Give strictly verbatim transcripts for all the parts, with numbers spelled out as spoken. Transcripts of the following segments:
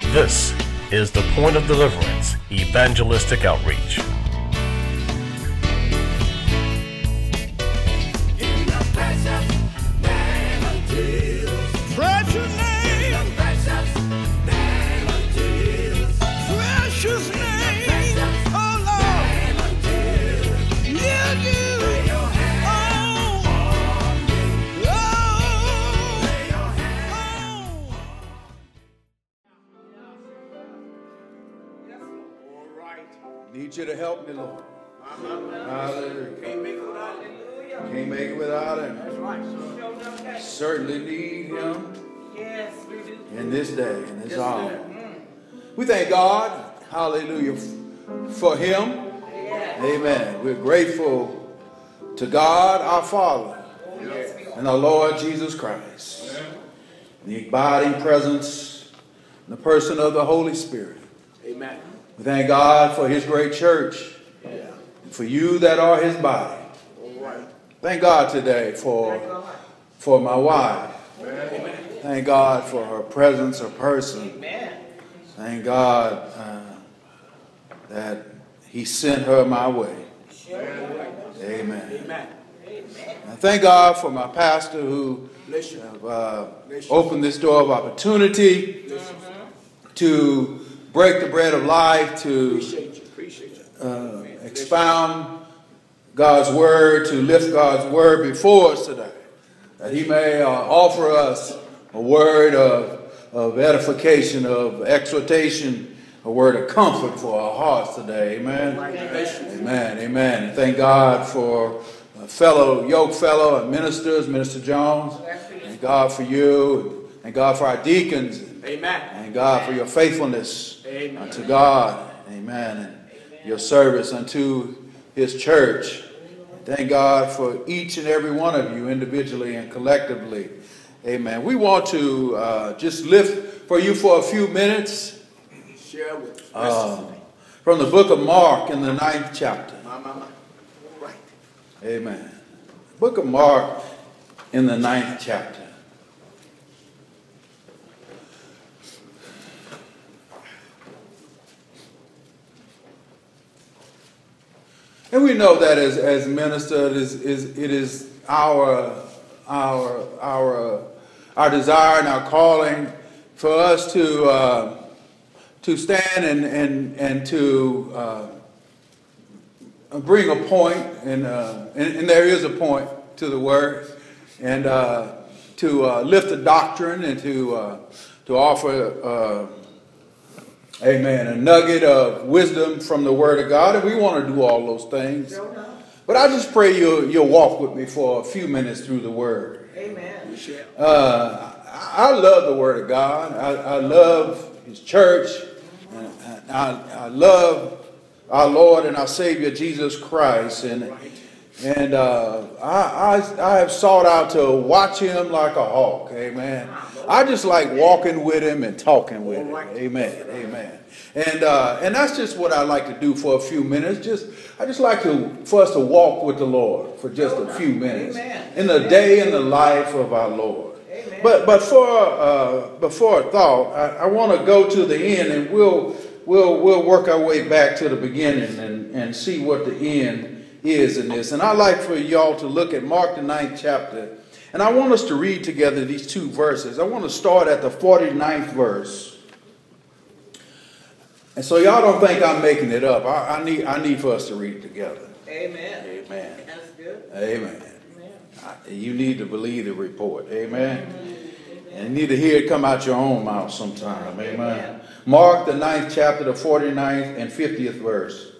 This is the Point of Deliverance Evangelistic Outreach. In the precious name of Jesus. Precious name. In the precious name of Jesus. Precious name. Oh Lord. Name of Jesus. Yeah, you. Lay your hand on me. Oh. Lay your hand on. All right. Need you to help me, Lord. Hallelujah. Can't make it without it. Can't make it without Him. That's right. Showed up that. Certainly need Him Yes, we do. in this day, in this Yes, hour. sir. Mm. We thank God, hallelujah, f- for Him. Yes. Amen. We're grateful to God, our Father, Yes, we are. and our Lord Jesus Christ. The abiding presence, in the person of the Holy Spirit. Amen. We thank God for His great church, Yeah. and for you that are His body. All right. Thank God today for, for my wife. Amen. Thank God for her presence, her person. Amen. Thank God uh, that He sent her my way. Amen. Amen. And thank God for my pastor who Bless you. have uh, Bless you. opened this door of opportunity Bless you. to break the bread of life, to Appreciate you. Appreciate you. uh, expound God's word, to lift God's word before us today, that He may uh, offer us a word of, of edification, of exhortation, a word of comfort for our hearts today. Amen. Bless you. Amen. Amen. And thank God for a fellow, yoke fellow and ministers, Minister Jones. Thank God for you. Thank God for our deacons. Amen. Thank God for your faithfulness Amen. unto God. Amen. And your service unto His church. Thank God for each and every one of you individually and collectively. Amen. We want to uh, just lift for you for a few minutes Share with us. uh, from the book of Mark in the ninth chapter. My, my, my. All right. Amen. Book of Mark in the ninth chapter. And we know that as, as minister, it is, is, it is our, our, our, our desire and our calling for us to, uh, to stand and, and, and to uh, bring a point, and, uh, and, and there is a point to the word, and uh, to uh, lift the doctrine and to, uh, to offer uh, amen, a nugget of wisdom from the Word of God, and we want to do all those things. But I just pray you'll, you'll walk with me for a few minutes through the Word. Amen. Share. Uh, I, I love the Word of God. I, I love His church. And I, I love our Lord and our Savior Jesus Christ. And, and uh, I, I, I have sought out to watch Him like a hawk. Amen. I just like walking with Him and talking with Him. Amen. Amen. And uh, and that's just what I like to do for a few minutes. Just I just like to for us to walk with the Lord for just a few minutes in the day in the life of our Lord. But but for uh, before a thought, I, I want to go to the end, and we'll we'll we'll work our way back to the beginning and, and see what the end is in this. And I'd like for y'all to look at Mark the ninth chapter. And I want us to read together these two verses. I want to start at the forty-ninth verse. And so y'all don't think I'm making it up. I, I need I need for us to read it together. Amen. Amen. That's good. Amen. Amen. I- You need to believe the report. Amen. And you need to hear it come out your own mouth sometime. Amen. Mark the ninth chapter, the forty-ninth and fiftieth verse.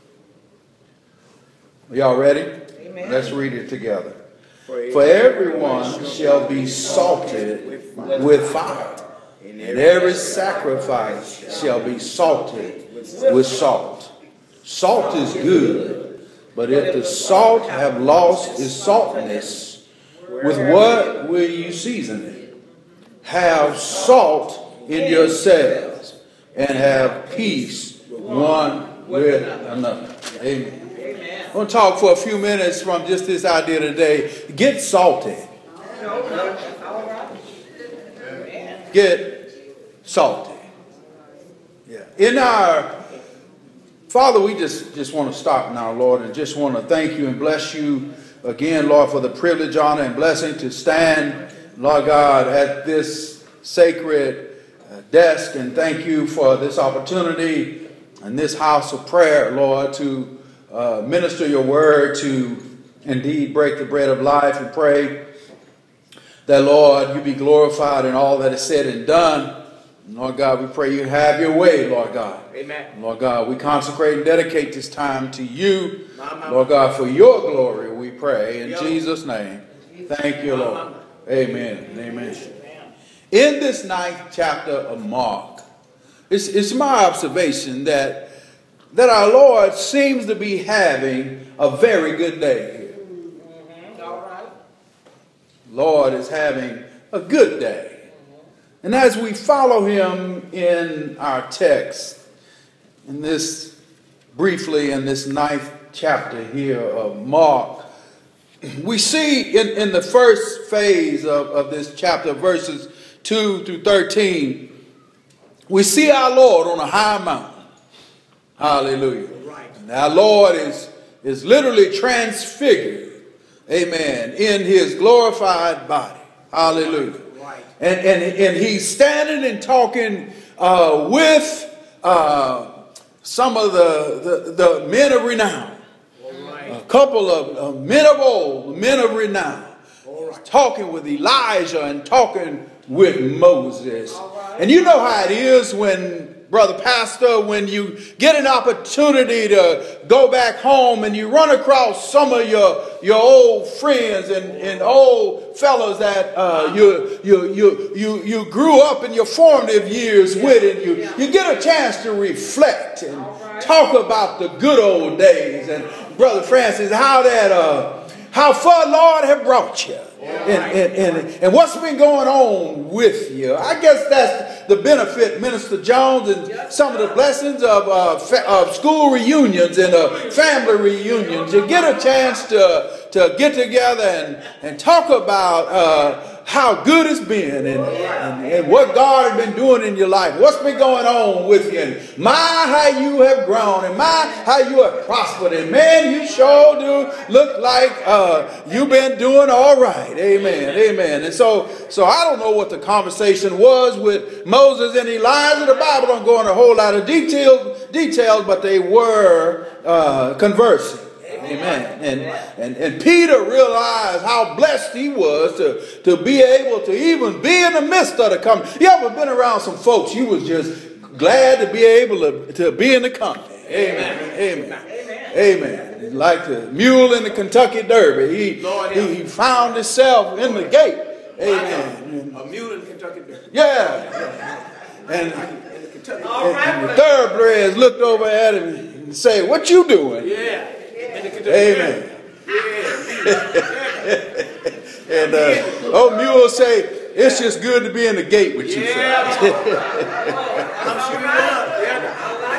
Y'all ready? Amen. Let's read it together. For everyone shall be salted with fire, and every sacrifice shall be salted with salt. Salt is good, but if the salt have lost its saltness, with what will you season it? Have salt in yourselves, and have peace one with another. Amen. I'm going to talk for a few minutes from just this idea today. Get salty. Get salty. Yeah. In our, Father, we just, just want to stop now, Lord, and just want to thank you and bless you again, Lord, for the privilege, honor, and blessing to stand, Lord God, at this sacred uh, desk. And thank you for this opportunity in this house of prayer, Lord, to uh, minister your word, to indeed break the bread of life, and pray that, Lord, you be glorified in all that is said and done. Lord God, we pray you have your way, Lord God. Amen. Lord God, we consecrate and dedicate this time to you, Lord God, for your glory, we pray. In Jesus' name, thank you, Lord. Amen. Amen. In this ninth chapter of Mark, it's, it's my observation that, that our Lord seems to be having a very good day here. All right. Lord is having a good day. And as we follow him in our text, in this, briefly in this ninth chapter here of Mark, we see in, in the first phase of, of this chapter, verses two through thirteen, we see our Lord on a high mountain. Hallelujah. Right. And our Lord is, is literally transfigured, amen, in his glorified body. Hallelujah. Right. And, and, and he's standing and talking uh, with uh, some of the, the, the men of renown. Right. A couple of uh, men of old, men of renown. Right. Talking with Elijah and talking with Moses. Right. And you know how it is when, Brother Pastor, when you get an opportunity to go back home and you run across some of your, your old friends and, and old fellows that uh, you, you, you, you, you grew up in your formative years Yeah. with, and you, Yeah. you get a chance to reflect and right. talk about the good old days. And Brother Francis, how that, uh, how far Lord have brought you. And, and, and, and what's been going on with you. I guess that's the benefit, Minister Jones, and some of the blessings of, uh, fa- of school reunions and uh, family reunions. You get a chance to, to get together and, and talk about uh, how good it's been and, and, and what God has been doing in your life. What's been going on with you. And my, how you have grown. And my, how you have prospered. And man, you sure do look like uh, you've been doing all right. Amen. Amen. And so, so I don't know what the conversation was with Moses and Elijah. The Bible don't go into a whole lot of details, details, but they were uh, conversing. Amen. And, and and Peter realized how blessed he was to, to be able to even be in the midst of the company. You ever been around some folks you was just glad to be able to, to be in the company? Amen. Amen. Amen. Amen. Like the mule in the Kentucky Derby. He, he, he found himself in the gate. Amen. A mule in Kentucky Derby. Yeah. And, In the Kentucky. and, and the thoroughbreds looked over at him and said, "What you doing?" Yeah. In the Kentucky Amen. Yeah. And uh, old mule say, "It's just good to be in the gate with you." Yeah. fellas." I'm sure you love. Yeah.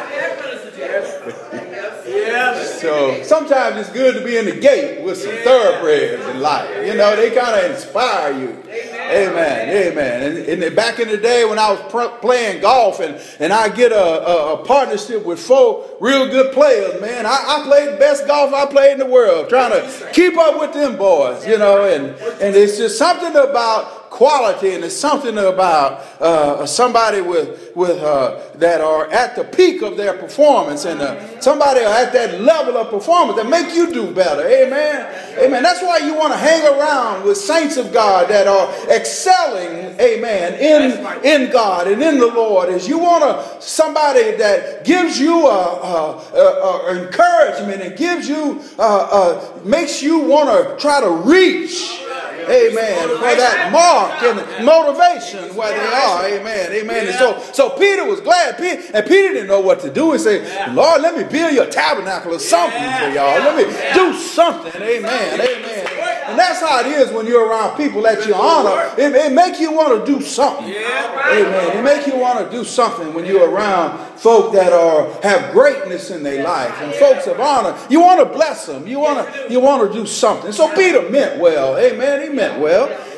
Yeah. So sometimes it's good to be in the gate with some thoroughbreds in life. You know, they kind of inspire you. Amen. Amen. And, and back in the day when I was pr- playing golf and, and I get a, a, a partnership with four real good players, man, I, I played the best golf I played in the world, trying to keep up with them boys, you know, and, and it's just something about quality, and it's something about uh, somebody with with uh, that are at the peak of their performance, and uh, somebody at that level of performance that make you do better. Amen. Amen. That's why you want to hang around with saints of God that are excelling, amen, in in God and in the Lord. Is you want to somebody that gives you a, a, a, a encouragement and gives you uh, uh, makes you want to try to reach. Amen. For that mark and motivation where they are. Amen. Amen. And so, so Peter was glad. Peter, and Peter didn't know what to do. He said, "Lord, let me build you a tabernacle or something for y'all. Let me do something." Amen. Amen. And that's how it is when you're around people that you honor. It, it makes you want to do something. Amen. It makes you want to do something when you're around folk that are have greatness in their life and folks of honor. You want to bless them. You want to you want to do something. So Peter meant well. Amen. He meant well.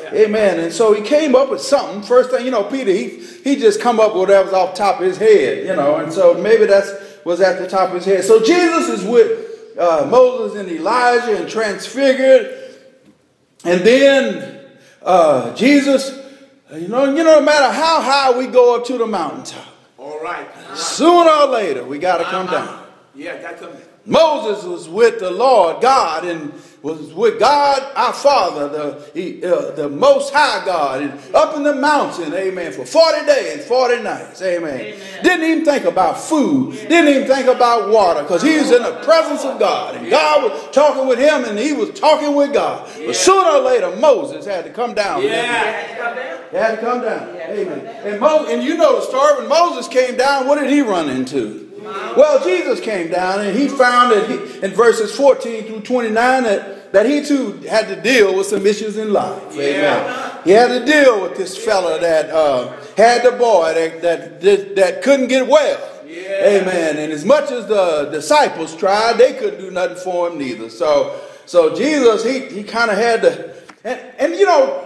Amen. And so he came up with something. First thing, you know, Peter, he he just come up with whatever's off the top of his head, you know. And so maybe that's was at the top of his head. So Jesus is with uh, Moses and Elijah and transfigured. And then uh, Jesus, you know, you know, no matter how high we go up to the mountaintop, All right. sooner or later we got to come down. Yeah, got to come down. Moses was with the Lord God and was with God our Father, the, he, uh, the Most High God, and up in the mountain, amen, for forty days, forty nights, amen. amen. Didn't even think about food, didn't even think about water, because he was in the presence of God, and God was talking with him, and he was talking with God. Yeah. But sooner or later, Moses had to come down. Yeah. He had to come down, amen. And, Mo- and you know the story, when Moses came down, what did he run into? Well, Jesus came down and he found that he, in verses fourteen through twenty-nine that, that he too had to deal with some issues in life. Yeah. Amen. He had to deal with this fella that uh, had the boy that, that, that, that couldn't get well. Yeah. Amen. And as much as the disciples tried, they couldn't do nothing for him neither. So, so Jesus, he, he kind of had to, and, and you know,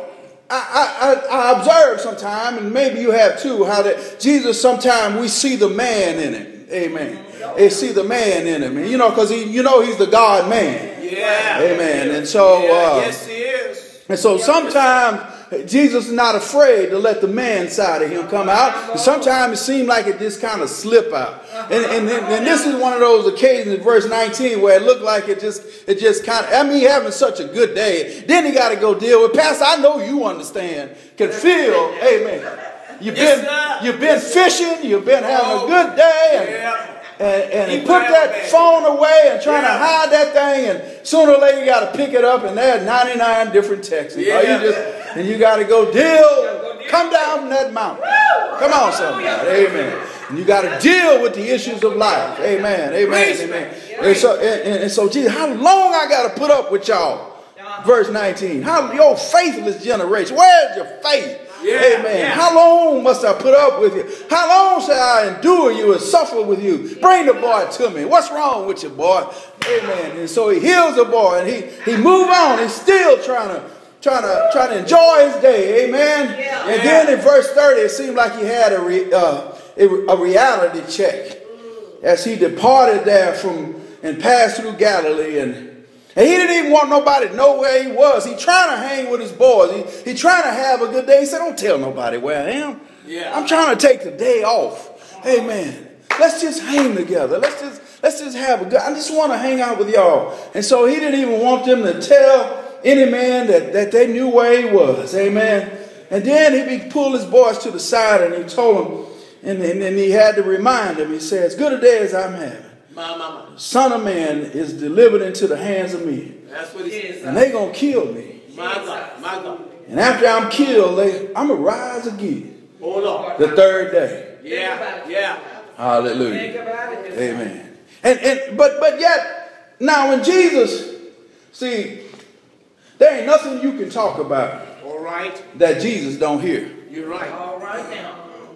I, I, I observe sometimes, and maybe you have too, how that Jesus, sometimes we see the man in him. Amen. They see the man in him. You know, because he, you know, he's the God man. Yeah. Amen. And so, uh, yes, he is. And so sometimes Jesus is not afraid to let the man side of him come out. And sometimes it seems like it just kind of slip out. And, and, and this is one of those occasions in verse nineteen where it looked like it just, it just kind of, I mean, having such a good day. Then he got to go deal with, Pastor, I know you understand, can feel, amen. You've been, yes, you've been fishing, you've been having a good day, and, yeah. and, and, and put that phone away and trying yeah. to hide that thing, and sooner or later you got to pick it up, and there's ninety-nine different texts. Yeah. You just, and you got to go deal, come down from that mountain. Come on, somebody. Amen. And you got to deal with the issues of life. Amen. Amen. Amen. And so, and, and so, Jesus, how long I got to put up with y'all? Verse nineteen. How your faithless generation? Where's your faith? Yeah, amen. Yeah. How long must I put up with you? How long shall I endure you and suffer with you? Bring the boy to me. What's wrong with you, boy? Amen. And so he heals the boy and he he move on. He's still trying to trying to trying to enjoy his day. Amen. Yeah. And then in verse thirty, it seemed like he had a re, uh, a reality check as he departed there from and passed through Galilee. And And he didn't even want nobody to know where he was. He trying to hang with his boys. He, he trying to have a good day. He said, don't tell nobody where I am. Yeah. I'm trying to take the day off. Amen. Let's just hang together. Let's just let's just have a good, I just want to hang out with y'all. And so he didn't even want them to tell any man that, that they knew where he was. Amen. And then he pulled his boys to the side and he told them, and, and, and he had to remind them, he said, as good a day as I'm having, My mama. Son of Man is delivered into the hands of men. That's what he says. And they're going to kill me. My God, my God. And after I'm killed, they, I'm going to rise again. Hold on. The third day. Yeah, yeah. Hallelujah. Amen. And, and but but yet, now when Jesus, see, there ain't nothing you can talk about. All right. That Jesus don't hear. You're right. All right now.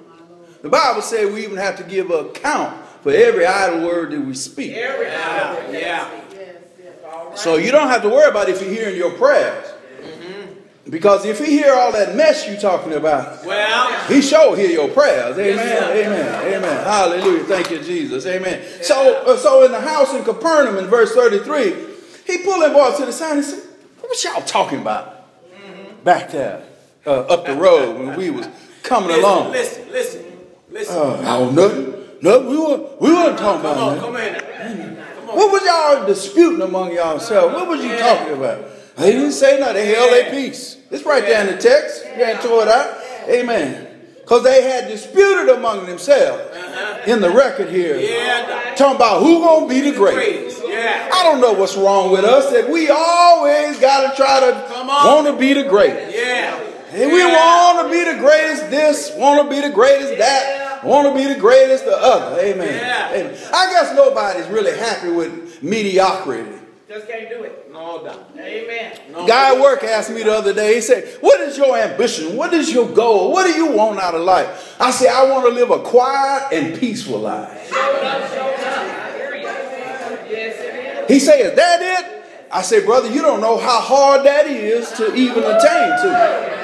The Bible says we even have to give an account for every idle word that we speak. Every idle word. Yeah. Yes, yes. All right. So you don't have to worry about if you're hearing your prayers. Mm-hmm. Because if he hear all that mess you talking about, well, he sure hear your prayers. Amen. Yes, amen. Amen. Hallelujah. Thank you, Jesus. Amen. Yeah. So, uh, so in the house in Capernaum in verse thirty-three, he pulled them boys to the side and said, what y'all talking about? Mm-hmm. Back there, uh, up the road when we was coming listen, along. Listen, listen, listen. Uh, I don't know. No, we weren't, we weren't talking about that. Come on, come on. What was y'all disputing among yourselves? What was you yeah. talking about? They didn't say nothing. They held their peace. It's right there in the text. You ain't tore it out. Amen. Because they had disputed among themselves uh-huh. in the record here. Yeah. Talking about who going to be the greatest. Yeah. I don't know what's wrong with us that we always got to try to want to be the greatest. Yeah. And we want to be the greatest this, want to be the greatest that, want to be the greatest the other. Amen. Yeah. Amen. I guess nobody's really happy with mediocrity. Just can't do it. No doubt. Amen. No guy at work asked me the other day, he said, what is your ambition? What is your goal? What do you want out of life? I said, I want to live a quiet and peaceful life. He said, is that it? I say, brother, you don't know how hard that is to even attain to.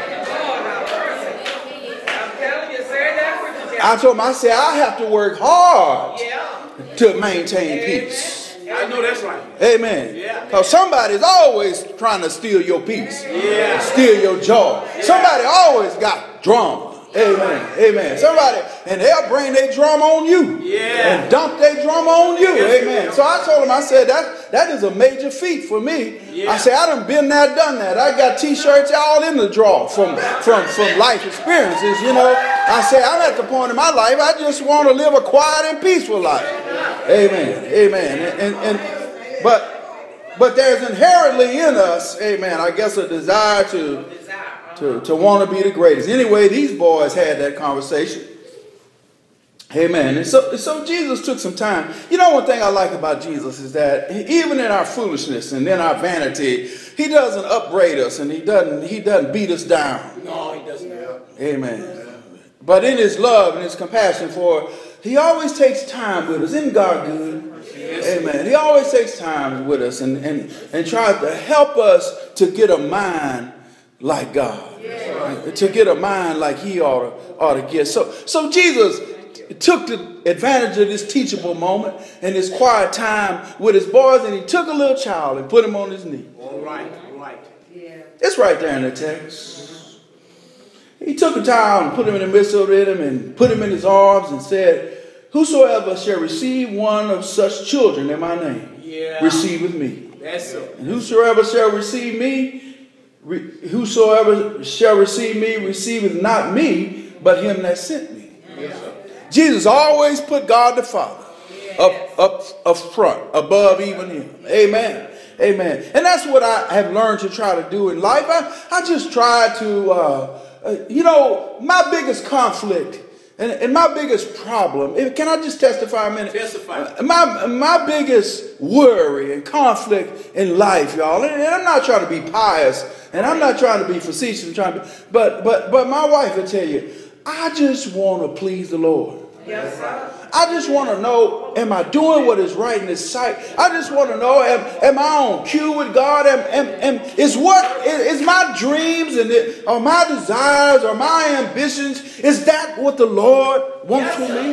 I told him, I said, I have to work hard to maintain peace. I know that's right. Amen. Because somebody's always trying to steal your peace. Yeah. Steal your joy. Somebody always got drama. Amen. Amen. Somebody, and they'll bring their drum on you. Yeah. And dump their drum on you. Amen. So I told him, I said, that, that is a major feat for me. Yeah. I said, I done been there, done that. I got t-shirts all in the drawer from, from, from life experiences, you know. I said, I'm at the point in my life, I just want to live a quiet and peaceful life. Amen. Amen. And, and, and but but there's inherently in us, amen, I guess a desire to To, to want to be the greatest. Anyway, these boys had that conversation. Amen. And so, so Jesus took some time. You know, one thing I like about Jesus is that even in our foolishness and in our vanity, he doesn't upbraid us and he doesn't, he doesn't beat us down. No, he doesn't. Amen. But in his love and his compassion for, he always takes time with us. Isn't God good? Yes. Amen. He always takes time with us and, and, and tries to help us to get a mind like God. Yeah. To get a mind like he ought to, ought to get. So, so Jesus took the advantage of this teachable moment and this quiet time with his boys, and he took a little child and put him on his knee. All right, all right. Yeah. It's right there in the text. He took a child and put him in the midst of him and put him in his arms and said, whosoever shall receive one of such children in my name, yeah, receiveth me. That's it. And whosoever shall receive me, Re, whosoever shall receive me receiveth not me, but him that sent me. Yes. Jesus always put God the Father up, up, up front, above even him. Amen. Amen. And that's what I have learned to try to do in life. I, I just try to, uh, uh, you know, my biggest conflict and, and my biggest problem, can I just testify a minute? Testify. My, my biggest worry and conflict in life, y'all, and I'm not trying to be pious, and I'm not trying to be facetious, I'm trying to be, but, but, but my wife will tell you, I just want to please the Lord. Yes, sir. I just want to know, am I doing what is right in his sight? I just want to know, am, am I on cue with God? Am, am, am, is what is my dreams and it, or my desires or my ambitions, is that what the Lord wants from me?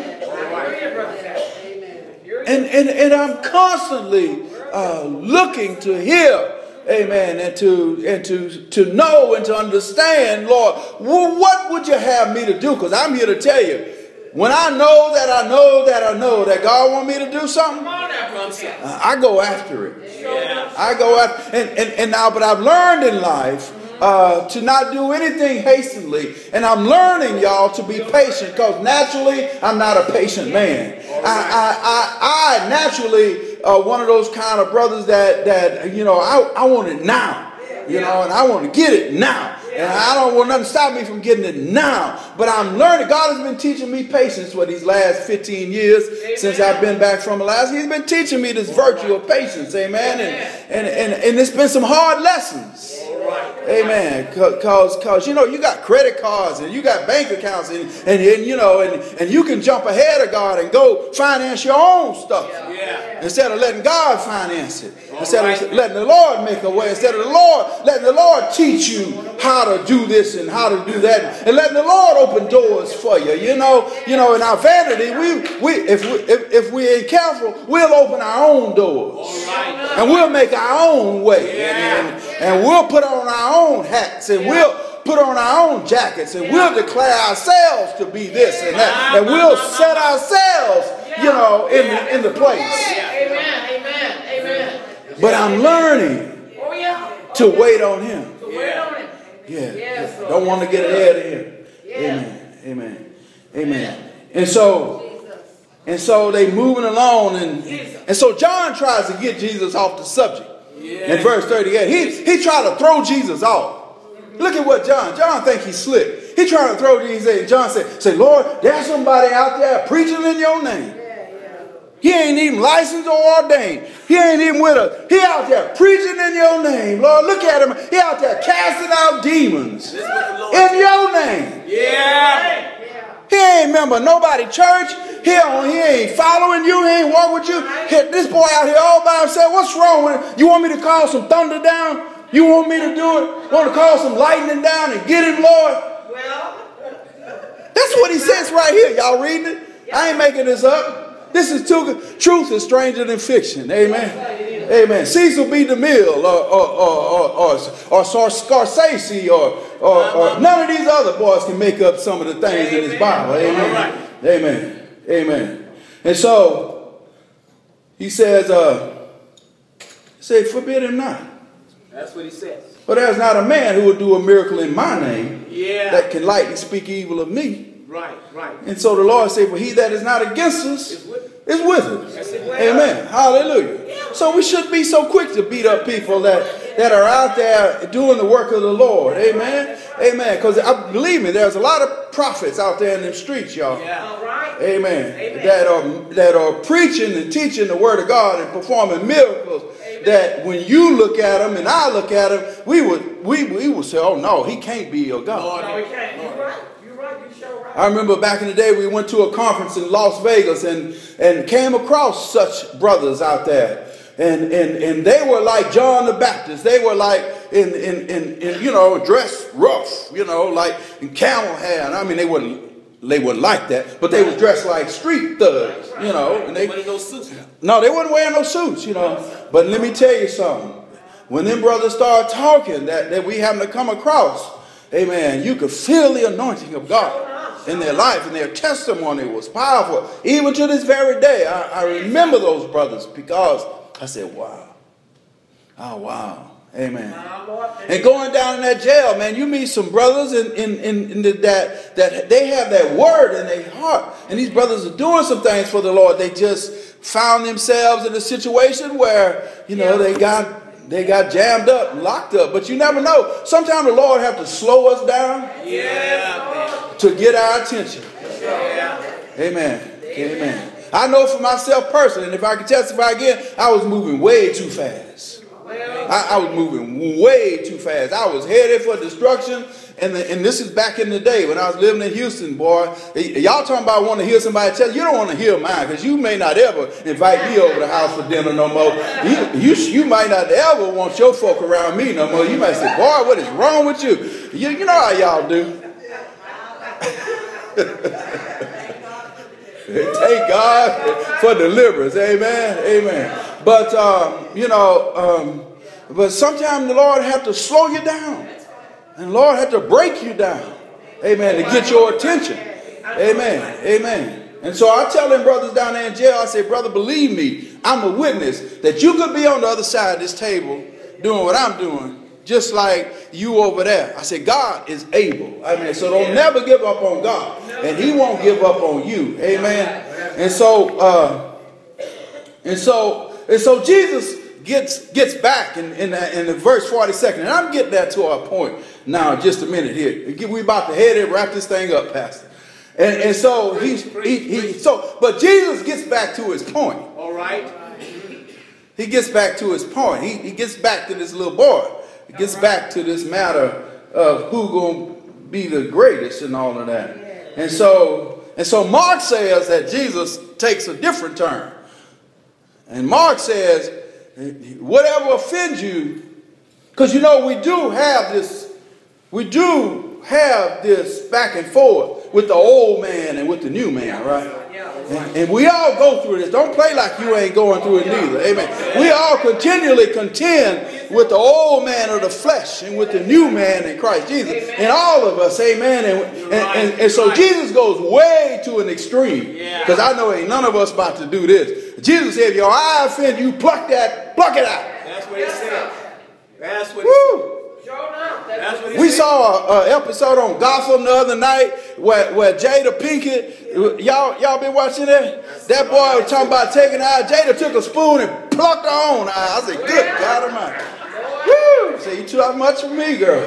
And, and, and I'm constantly uh, looking to hear, amen, and to and to to know and to understand, Lord, well, what would you have me to do? Because I'm here to tell you, when I know that I know that I know that God wants me to do something, uh, I go after it. Yeah. I go after, and, and, and now, but I've learned in life uh, to not do anything hastily. And I'm learning, y'all, to be patient, because naturally I'm not a patient man. I, I, I, I naturally uh, one of those kind of brothers that, that you know, I, I want it now, you know, and I want to get it now. And I don't want nothing to stop me from getting it now. But I'm learning. God has been teaching me patience for these last fifteen years. Amen. Since I've been back from Alaska. He's been teaching me this virtue of patience. Amen. And, and, and, and it's been some hard lessons. Amen. Because, because, you know, you got credit cards and you got bank accounts and, and, and you know, and, and you can jump ahead of God and go finance your own stuff. Yeah. Instead of letting God finance it. All instead right. of letting the Lord make a way. Instead of the Lord, letting the Lord teach you how to do this and how to do that. And letting the Lord open doors for you. You know, you know, in our vanity, we, we, if, we, if, if we ain't careful, we'll open our own doors. Right. And we'll make our own way. Yeah. And, and we'll put on our own hats and we'll put on our own jackets and we'll declare ourselves to be this and that. And we'll set ourselves, you know, in the, in the place. Amen, amen, amen. But I'm learning to wait on him. Yeah. Don't want to get ahead of him. Amen, amen, amen. And so, and so they moving along, and, and so John tries to get Jesus off the subject. In verse thirty-eight, he, he tried to throw Jesus off. Look at what John, John think he's slick. He tried to throw Jesus, and John said, say, Lord, there's somebody out there preaching in your name. He ain't even licensed or ordained. He ain't even with us. He out there preaching in your name. Lord, look at him. He out there casting out demons in your name. Yeah. He ain't member nobody church. He, don't, he ain't following you. He ain't walking with you. He, this boy out here all by himself. What's wrong with him? You want me to call some thunder down? You want me to do it? Want to call some lightning down and get him, Lord? Well, that's what he says right here. Y'all reading it? I ain't making this up. This is too, truth is stranger than fiction. Amen. Amen. Cecil B. DeMille or, or, or, or, or, or Scorsese or, or, or none of these other boys can make up some of the things in this Bible. Amen. Amen. Amen. And so he says, uh, say, forbid him not. That's what he says. But there's not a man who will do a miracle in my name Yeah. that can lightly speak evil of me. Right, right. And so the Lord said, well, he that is not against us It's with is with us. That's it. Amen. Hallelujah. So we shouldn't be so quick to beat up people that, that are out there doing the work of the Lord. Amen. Amen. Because I believe me, there's a lot of prophets out there in them streets, y'all. Yeah. all right. Amen. Amen. That are that are preaching and teaching the word of God and performing miracles. Amen. That when you look at them and I look at them, we would we we would say, oh no, he can't be your God. No, we can't. You're right. You're right. You're sure right. I remember back in the day, we went to a conference in Las Vegas and, and came across such brothers out there. And, and, and they were like John the Baptist. They were like in, in, in, in, you know, dressed rough, you know, like in camel hair. And I mean, they wouldn't, they wouldn't like that, but they was dressed like street thugs, you know. And they, One of those suits now. no, they wasn't wearing no suits, you know. But let me tell you something. When them brothers started talking that, that we happen to come across, amen, you could feel the anointing of God in their life, and their testimony was powerful. Even to this very day, I, I remember those brothers because I said, wow. Oh, wow. Amen. And going down in that jail, man, you meet some brothers in, in, in, in the, that, that they have that word in their heart. And these brothers are doing some things for the Lord. They just found themselves in a situation where, you know, they got they got jammed up, locked up. But you never know. Sometimes the Lord have to slow us down Yeah. to get our attention. Yeah. Amen. Amen. I know for myself personally, and if I can testify again, I was moving way too fast. I, I was moving way too fast. I was headed for destruction. And, the, and this is back in the day when I was living in Houston, boy. Y'all talking about wanting to hear somebody tell you. You don't want to hear mine because you may not ever invite me over to the house for dinner no more. You, you, you might not ever want your folk around me no more. You might say, boy, what is wrong with you? You, you know how y'all do. Thank God for deliverance. Amen. Amen. But, um, you know, um, but sometimes the Lord have to slow you down. And the Lord had to break you down. Amen. To get your attention. Amen. Amen. And so I tell them brothers down there in jail, I say, brother, believe me, I'm a witness that you could be on the other side of this table doing what I'm doing, just like you over there. I said, God is able. Amen. So don't never give up on God. And he won't give up on you. Amen. And so, uh, and so, and so Jesus gets gets back in, in, the, in the verse forty-second. And I'm getting that to our point now in just a minute here. We're about to head and wrap this thing up, Pastor. And, and so he's he, he so but Jesus gets back to his point. All right. He gets back to his point. He, he gets back to this little boy. He gets back to this matter of who gonna be the greatest and all of that. And so and so Mark says that Jesus takes a different turn. And Mark says, whatever offends you, because you know we do have this, we do have this back and forth with the old man and with the new man, right? And, and we all go through this. Don't play like you ain't going through it neither. Amen. We all continually contend with the old man of the flesh and with the new man in Christ Jesus. And all of us, amen. And, and, and, and so Jesus goes way to an extreme. Because I know ain't none of us about to do this. Jesus said, if your eye offend you, pluck that, pluck it out. That's what he said. That's what he Woo! That's what he We said. saw an episode on Gotham the other night where, where Jada Pinkett, y'all y'all been watching that? That boy was talking about taking her eye. Jada took a spoon and plucked her own eye. I said, good God Almighty. Woo! Say, you too much for me, girl.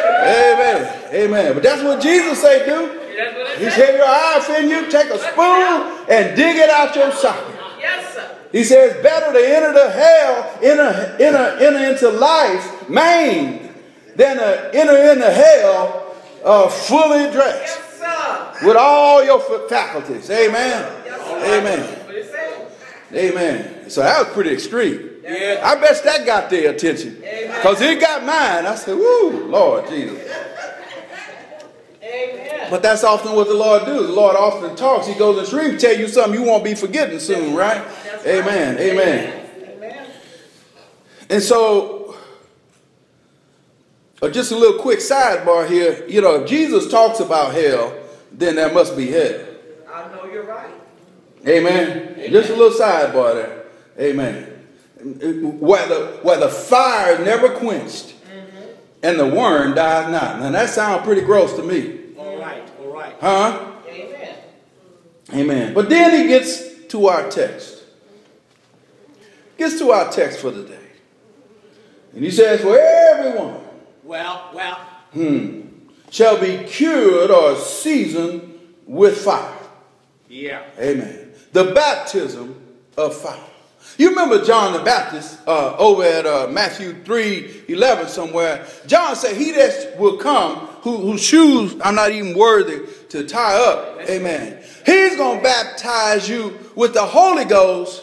Amen. Amen. But that's what Jesus say, do. He said, your eye offend you, take a spoon and dig it out your socket. Yes, sir. He says, better to enter the hell, enter, enter, enter into life maimed than to enter into hell uh, fully dressed. Yes, sir. with all your faculties. Amen. Amen. Amen. So that was pretty extreme. Yeah. I bet that got their attention. Because it got mine. I said, woo, Lord Jesus. Amen. But that's often what the Lord does. The Lord often talks. He goes in stream, tell you something you won't be forgetting soon, right? Amen. Amen. Amen. And so, uh, just a little quick sidebar here. You know, if Jesus talks about hell, then there must be hell. I know you're right. Amen. Amen. Just a little sidebar there. Amen. Where the, where the fire is never quenched, mm-hmm. and the worm dies not. Now that sounds pretty gross to me. All right, all right. Huh? Amen. Amen. But then he gets to our text. Gets to our text for the day. And he says, for everyone Well, well. hmm, shall be cured or seasoned with fire. Yeah. Amen. The baptism of fire. You remember John the Baptist uh, over at uh, Matthew three eleven somewhere. John said, he that will come, who, whose shoes I'm not even worthy to tie up. Amen. He's going to baptize you with the Holy Ghost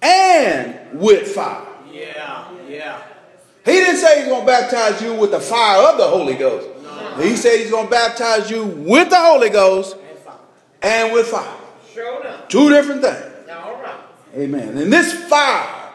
and with fire. Yeah, yeah. He didn't say he's going to baptize you with the fire of the Holy Ghost. No. He said he's going to baptize you with the Holy Ghost And fire. and with fire. Sure enough. Two different things. All right. Amen. And this fire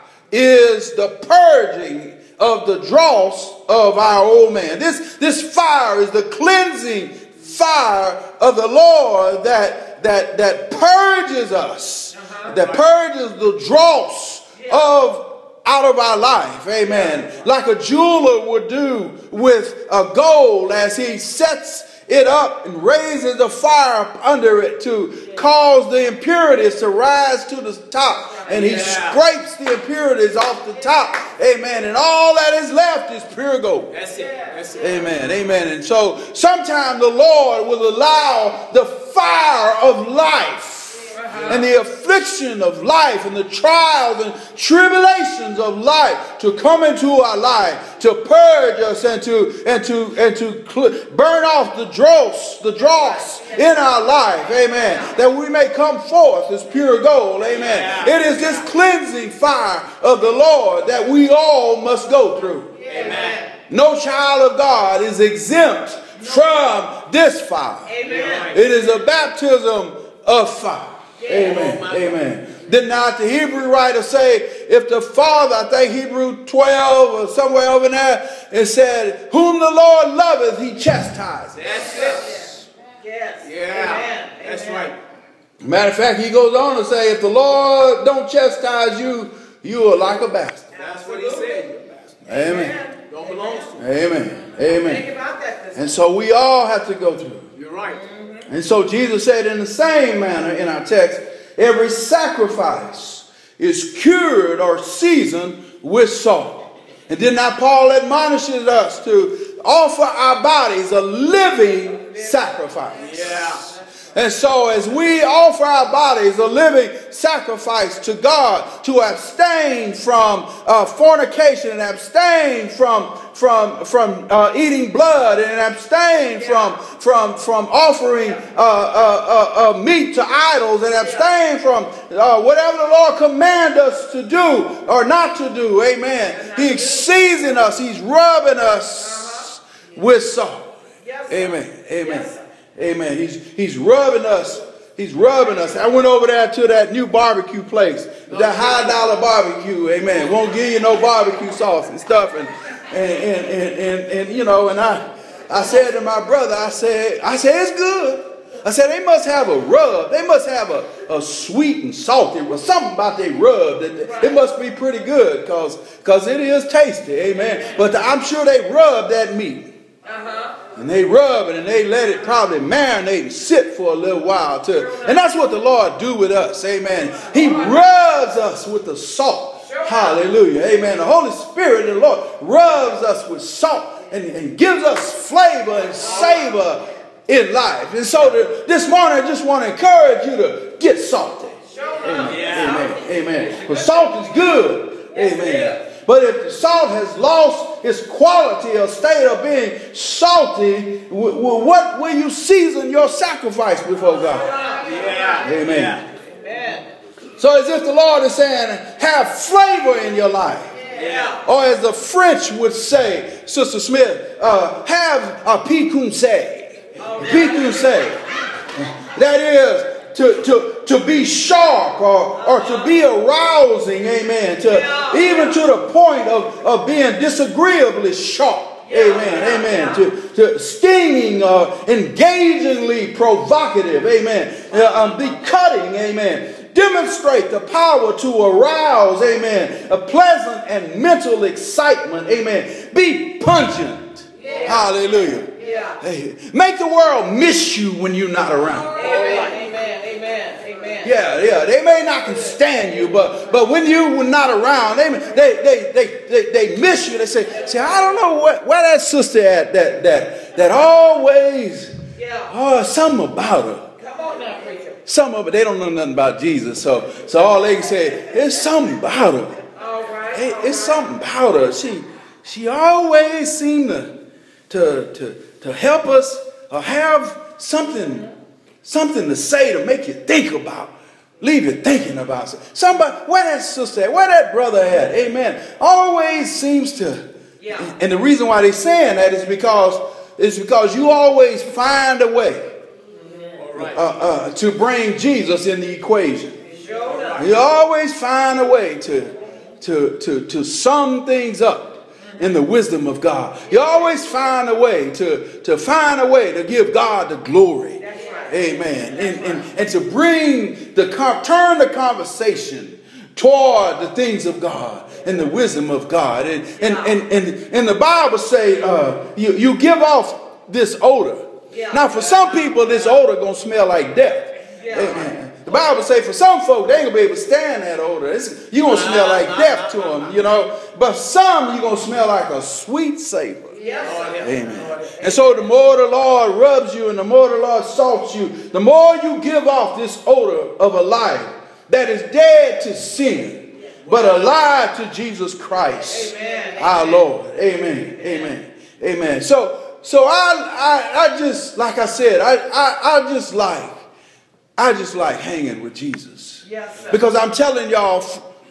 is the purging of the dross of our old man. This, this fire is the cleansing fire of the Lord that, that, that purges us, uh-huh. that purges the dross yeah. of out of our life. Amen. Yeah. Like a jeweler would do with a gold as he sets it up and raises the fire under it to cause the impurities to rise to the top, and he yeah. scrapes the impurities off the top. Amen. And all that is left is pure gold. That's it. That's it. Amen. Amen. And so sometimes the Lord will allow the fire of life and the affliction of life and the trials and tribulations of life to come into our life, to purge us and to and to and to cl- burn off the dross, the dross in our life. Amen. That we may come forth as pure gold. Amen. It is this cleansing fire of the Lord that we all must go through. Amen. No child of God is exempt from this fire. Amen. It is a baptism of fire. Amen. Amen. Did not the Hebrew writer say, if the Father, I think Hebrew twelve or somewhere over there, it said, whom the Lord loveth, he chastises. That's it. Yes. Yeah. Amen. That's Amen. right. Matter of fact, he goes on to say, if the Lord don't chastise you, you are like a bastard. That's what he said. Amen. Don't belong to him. Amen. Think Amen. about that. This And so we all have to go through. You're right. And so Jesus said in the same manner in our text, every sacrifice is cured or seasoned with salt. And then now Paul admonishes us to offer our bodies a living sacrifice. Yeah. And so as we offer our bodies a living sacrifice to God, to abstain from uh, fornication and abstain from from from uh, eating blood and abstain from from from offering uh, uh, uh, uh, meat to idols and abstain from uh, whatever the Lord commands us to do or not to do. Amen. He's seasoning us. He's rubbing us with salt. Amen. Amen. Amen. He's he's rubbing us. He's rubbing us. I went over there to that new barbecue place, that high dollar barbecue. Amen. Won't give you no barbecue sauce and stuff, and and and and, and, and you know. And I I said to my brother, I said I said it's good. I said they must have a rub. They must have a, a sweet and salty. Well, something about they rub. That it must be pretty good because because it is tasty. Amen. But the, I'm sure they rub that meat. Uh-huh. And they rub it and they let it probably marinate and sit for a little while too. And that's what the Lord do with us. Amen. He rubs us with the salt. Hallelujah. Amen. The Holy Spirit of the Lord rubs us with salt and, and gives us flavor and savor in life. And so the, this morning I just want to encourage you to get salty. Amen. Amen. Amen. Because salt is good. Amen. But if the salt has lost its quality or state of being salty, w- w- what will you season your sacrifice before God? Yeah. Amen. Amen. So as if the Lord is saying, have flavor in your life. Yeah. Or as the French would say, Sister Smith, uh, have a piquance. Piquance. That is, to, to, to be sharp or, or to be arousing, amen. To, even to the point of, of being disagreeably sharp. Amen, amen. To, to stinging or engagingly provocative, amen. Uh, um, be cutting, amen. Demonstrate the power to arouse, amen. A pleasant and mental excitement, amen. Be pungent. Yeah. Hallelujah. Yeah. Hey, make the world miss you when you're not around. Amen, amen, amen, amen. Yeah, yeah. They may not can stand you, but but when you were not around, they they they they they, they miss you. They say, say, I don't know what where that sister at that that that always Yeah. oh something about her. Come on now, preacher. Some of it they don't know nothing about Jesus, so so all they can say it's something about her. All right. Hey, it's something about her. She she always seemed to to to to help us or have something something to say to make you think about, leave you thinking about somebody. Where that sister at? Where that brother at? Amen. Always seems to. Yeah. And the reason why they're saying that is because is because you always find a way uh, uh, to bring Jesus in the equation. Sure enough. You always find a way to to to to sum things up in the wisdom of God. You always find a way to, to find a way to give God the glory. That's right. Amen. And, and, and to bring the turn the conversation toward the things of God and the wisdom of God. And and and, and, and the Bible say uh, you, you give off this odor. Yeah. Now for some people this odor gonna smell like death. Yeah. Amen. The Bible say for some folk, they ain't going to be able to stand that odor. You're going to smell like death to them, you know. But some, you're going to smell like a sweet savor. Yes. Amen. And so the more the Lord rubs you and the more the Lord salts you, the more you give off this odor of a life that is dead to sin, but alive to Jesus Christ, Amen. our Lord. Amen. Amen. Amen. So, so I, I, I just, like I said, I, I, I just like, I just like hanging with Jesus. Yes, sir. Because I'm telling y'all,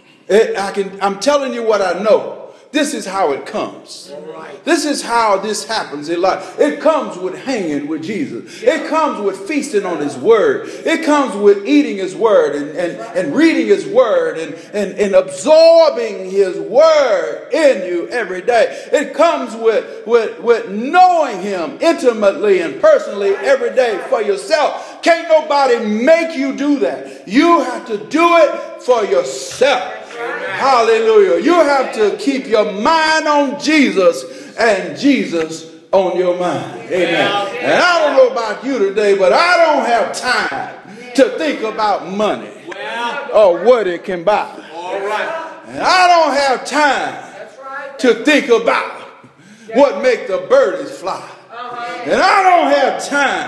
I can, I'm telling you what I know. This is how it comes. Right. This is how this happens in life. It comes with hanging with Jesus. It comes with feasting on his word. It comes with eating his word and, and, and reading his word and, and, and absorbing his word in you every day. It comes with, with, with knowing him intimately and personally every day for yourself. Can't nobody make you do that. You have to do it for yourself. Hallelujah. You have to keep your mind on Jesus and Jesus on your mind. Amen. And I don't know about you today, but I don't have time to think about money or what it can buy. And I don't have time to think about what makes the birds fly. And I don't have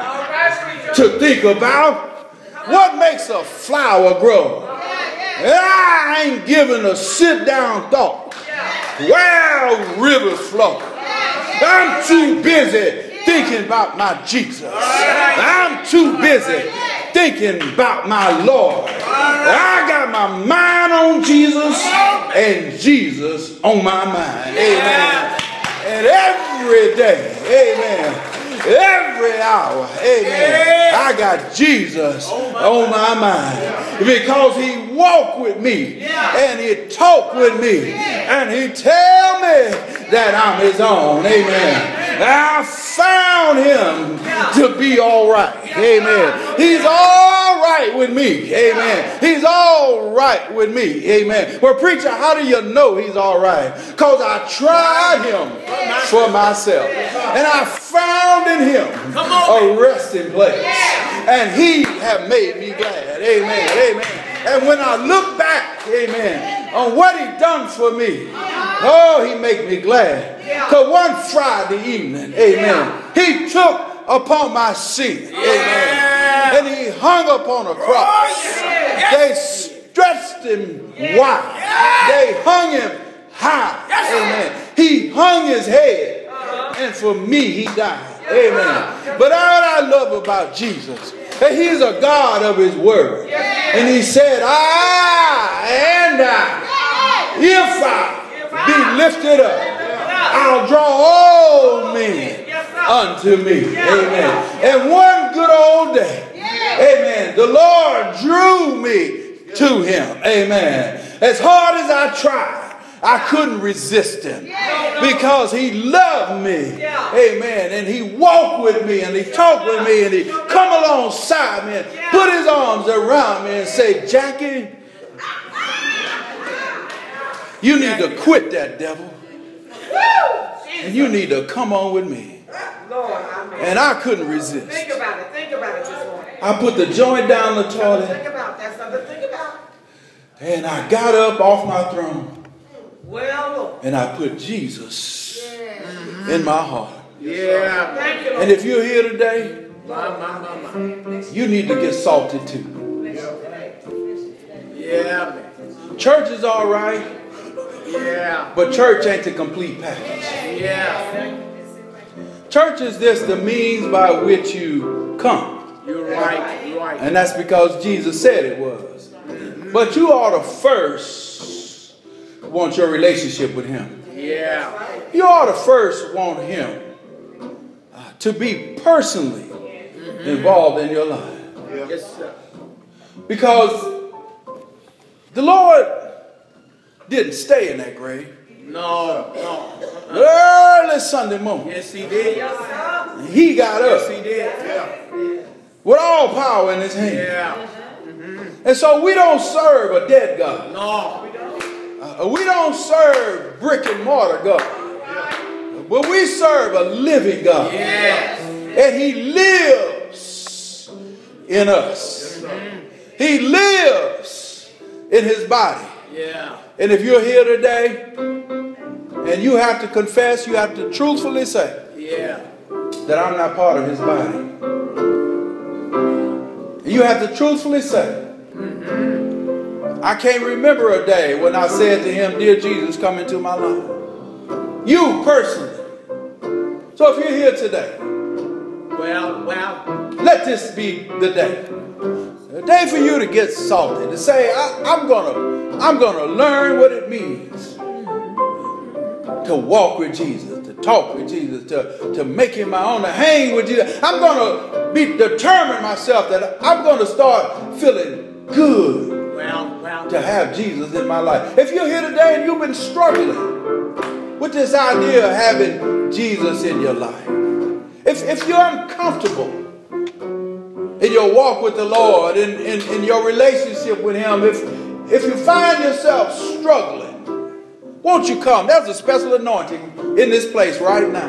time to think about what makes a flower grow. And I ain't giving a sit-down thought where rivers flow. I'm too busy thinking about my Jesus. I'm too busy thinking about my Lord. I got my mind on Jesus and Jesus on my mind. Amen. And every day, amen. Every hour, amen, I got Jesus on my mind because he walked with me and he talked with me and he tell me that I'm his own, amen. I found him to be all right, amen. He's all right with me, amen. He's all right with me, amen. Well, preacher, how do you know he's all right? Because I tried him for myself and I found in him a resting place and he have made me glad, amen, amen. And when I look back, amen, on what he done for me, oh, he make me glad. Because one Friday evening, amen, he took upon my sin, amen, and he hung upon a cross. They stretched him wide. They hung him high. Amen. He hung his head, and for me he died. Amen. But all I love about Jesus, that he's a God of his word. And he said, I and I, if I be lifted up, I'll draw all men unto me. Amen. And one good old day, amen, the Lord drew me to him. Amen. As hard as I tried, I couldn't resist him because he loved me. Amen. And he walked with me and he talked with me and he come alongside me and put his arms around me and say, Jackie, you need to quit that devil. And you need to come on with me. And I couldn't resist. Think about it. Think about it this morning. I put the joint down the toilet. Think about that. Something to think about. And I got up off my throne. Well, Lord. And I put Jesus in my heart. Yeah. Thank you, Lord. And if you're here today, My, my, my, my. you need to get salted too. Yeah, man. Church is all right, Yeah. but church ain't the complete package. Yeah. Church is just the means by which you come. You're right. You're right. And that's because Jesus said it was. But you ought to first want your relationship with him. Yeah. You ought to first want him uh, to be personally involved in your life. Yes, sir. Because the Lord didn't stay in that grave. No, no. Early Sunday morning, Yes, he did. he got Yes, up he did. Yeah. with all power in his hand. Yeah. And so we don't serve a dead God. No. Uh, we don't serve brick and mortar God. But we serve a living God. Yes. And he lives in us. He lives in his body. Yeah. And if you're here today and you have to confess, you have to truthfully say Yeah. that I'm not part of his body. You have to truthfully say, I can't remember a day when I said to him, dear Jesus, come into my life. You personally. So if you're here today, Well, well. let this be the day. A day for you to get salty, to say, I, I'm gonna, I'm gonna learn what it means to walk with Jesus, to talk with Jesus, to, to make him my own, to hang with Jesus. I'm gonna be determined myself that I'm gonna start feeling good Well, well. to have Jesus in my life. If you're here today and you've been struggling with this idea of having Jesus in your life, if, if you're uncomfortable in your walk with the Lord, in, in, in your relationship with him, if, if you find yourself struggling, won't you come? There's a special anointing in this place right now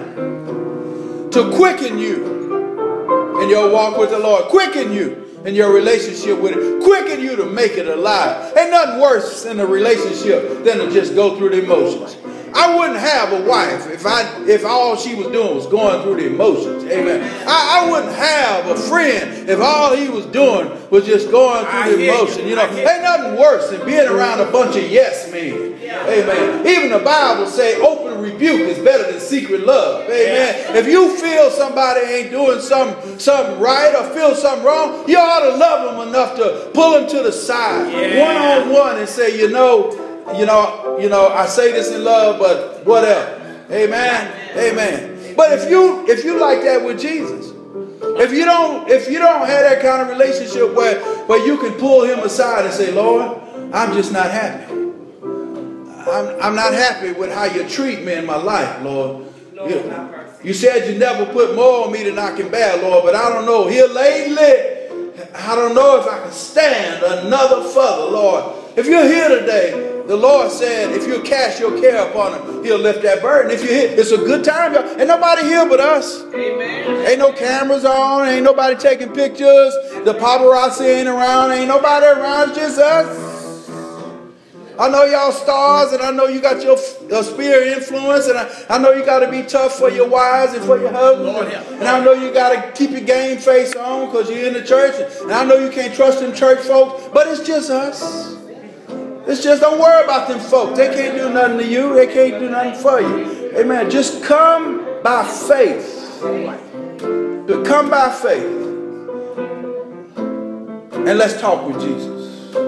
to quicken you in your walk with the Lord, quicken you in your relationship with it, quicken you to make it alive. Ain't nothing worse in a relationship than to just go through the emotions. I wouldn't have a wife if I if all she was doing was going through the emotions. Amen. I, I wouldn't have a friend if all he was doing was just going through the emotion. You know, ain't nothing worse than being around a bunch of yes men. Amen. Even the Bible say open rebuke is better than secret love. Amen. If you feel somebody ain't doing something, something right or feel something wrong, you ought to love them enough to pull them to the side, one on one, and say, you know, you know, you know, I say this in love, but whatever. Amen. Amen. But if you if you like that with Jesus, if you don't if you don't have that kind of relationship where where you can pull him aside and say, Lord, I'm just not happy. I'm, I'm not happy with how you treat me in my life, Lord. You, you said you never put more on me than I can bear, Lord, but I don't know. Here lately, I don't know if I can stand another further, Lord. If you're here today, the Lord said, if you cast your care upon him, he'll lift that burden. If you're here, it's a good time, y'all. Ain't nobody here but us. Amen. Ain't no cameras on. Ain't nobody taking pictures. The paparazzi ain't around. Ain't nobody around. It's just us. I know y'all stars, and I know you got your uh, spirit influence, and I, I know you got to be tough for your wives and for your husbands, and, and I know you got to keep your game face on because you're in the church, and I know you can't trust them church folks, but it's just us. It's just don't worry about them folk. They can't do nothing to you. They can't do nothing for you. Amen. Just come by faith. Come by faith. And let's talk with Jesus.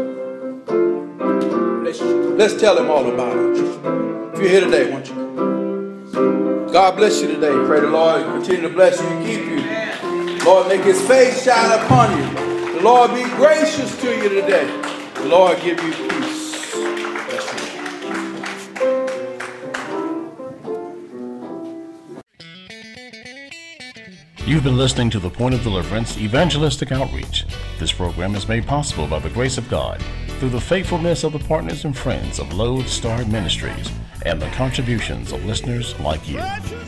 Let's tell him all about it. If you're here today, won't you? God bless you today. Pray the Lord continue to bless you and keep you. Lord, make his face shine upon you. The Lord be gracious to you today. The Lord give you peace. Bless you. You've been listening to the Point of Deliverance Evangelistic Outreach. This program is made possible by the grace of God through the faithfulness of the partners and friends of Lodestar Ministries and the contributions of listeners like you.